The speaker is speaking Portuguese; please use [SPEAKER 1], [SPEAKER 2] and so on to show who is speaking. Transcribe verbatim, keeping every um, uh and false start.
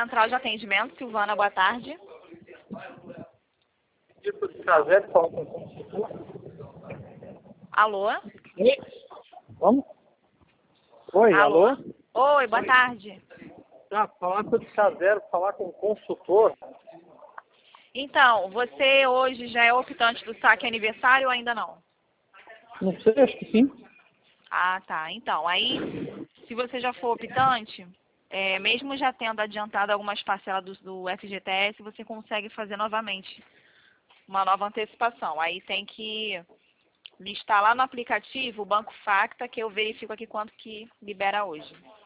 [SPEAKER 1] Central de Atendimento, Silvana, boa tarde.
[SPEAKER 2] Tipo de trazer, falar com o consultor.
[SPEAKER 1] Alô?
[SPEAKER 2] Vamos? Oi, alô?
[SPEAKER 1] alô? Oi, boa tarde.
[SPEAKER 2] Ah, falar com o caseiro, falar com o consultor.
[SPEAKER 1] Então, você hoje já é optante do saque aniversário ou ainda não?
[SPEAKER 2] Não sei, acho que sim.
[SPEAKER 1] Ah, tá. Então, aí, se você já for optante, é, mesmo já tendo adiantado algumas parcelas do, do F G T S, você consegue fazer novamente uma nova antecipação. Aí tem que listar lá no aplicativo o Banco Facta, que eu verifico aqui quanto que libera hoje.